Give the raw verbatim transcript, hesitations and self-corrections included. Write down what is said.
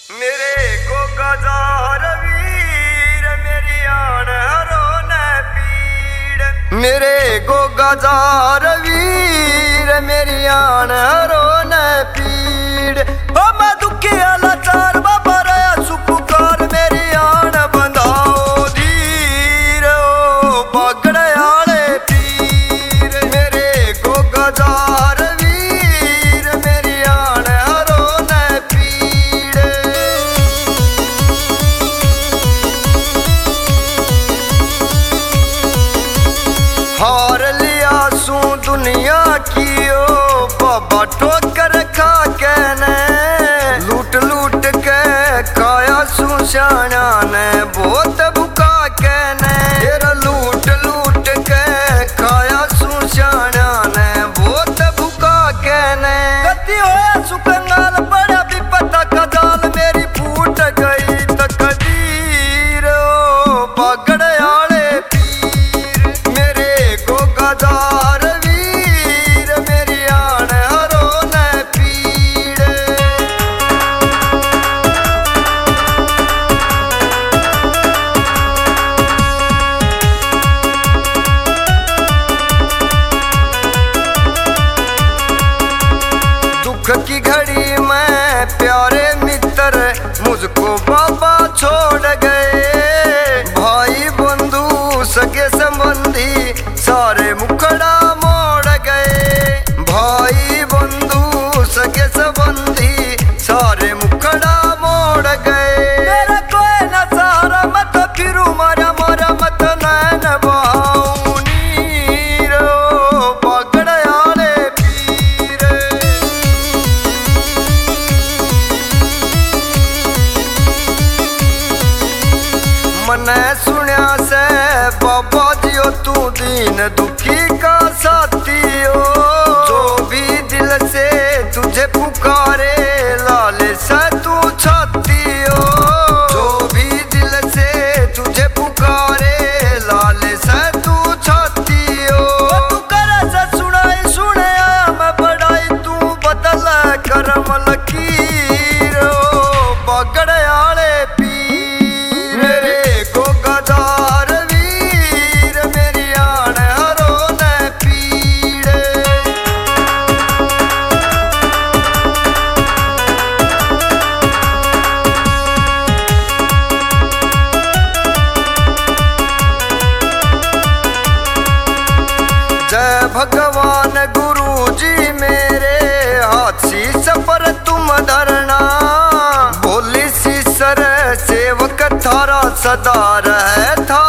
मेरे को गजार वीर मेरी आन हरो न पीड़। मेरे को गजार वीर मेरी आन हरो न पीड़। ओ मैं दुखी लाचार बाबा रे सुपुकार मेरी आन बंधाओ धीर। ओ पगड़े आले पीर मेरे को गजार वीर मेरी आन हरो न पीड़। हार लिया सू दुनिया की ओ बाबा ठोकर खा के ने लूट लूट के खाया सू शाना ने बहुत भुका के ने तेरा लूट लूट के खाया सू शाना ने बहुत भुका के ने गति होया सुकंगाल बड़ा भी पता का जाल मेरी फूट गई तकदीर। ओ पगड़े आले पीर मेरे को गजार वीर मेरी आन हरो न पीड़। दुख की घड़ी में प्यारे मित्र मुझको बाबा छोड़ गए। भाई बंधु सगे संबंधी सारे मुखड़ा मोड़ गए। भाई बंधु सगे संबंधी सारे मुखड़ा मोड़ गए। मेरा कोई न सहारा मत फिरू मारा मारा मत नैन बहाऊं नीर। ओ पगड़े आले पीर मने सुनिया से बाबा जियो तू दीन दुखी का साथी हो। जो भी दिल से तुझे पुकारे लाले से तू छाती हो। जो भी दिल से तुझे पुकारे लाले से तू छाती हो। तू कर से सुनाई सुने आया मैं बड़ाई तू बदल करम लकीर। ओ पगड़े आले पीर मेरे को गजार वीर मेरी आन हरो न पीड़। जय भगवान गुरु जी मेरे हाथ शीश पर तुम धरना। बोली सी सर सेवक थारा सदा रहे था